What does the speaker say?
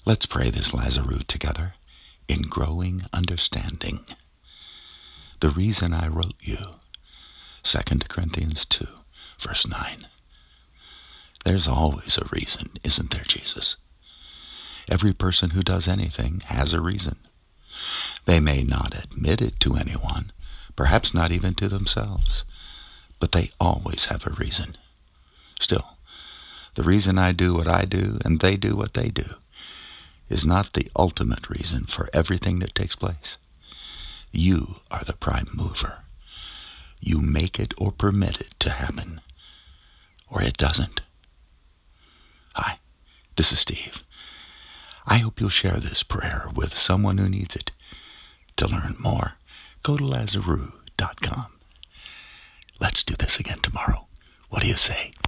Let's pray this Lazarus together in growing understanding. The reason I wrote you, 2 Corinthians 2, verse 9. There's always a reason, isn't there, Jesus? Every person who does anything has a reason. They may not admit it to anyone, perhaps not even to themselves, but they always have a reason. Still, the reason I do what I do and they do what they do is not the ultimate reason for everything that takes place. You are the prime mover. You make it or permit it to happen, or it doesn't. Hi, this is Steve. I hope you'll share this prayer with someone who needs it. To learn more, go to Lazarus.com. Let's do this again tomorrow. What do you say?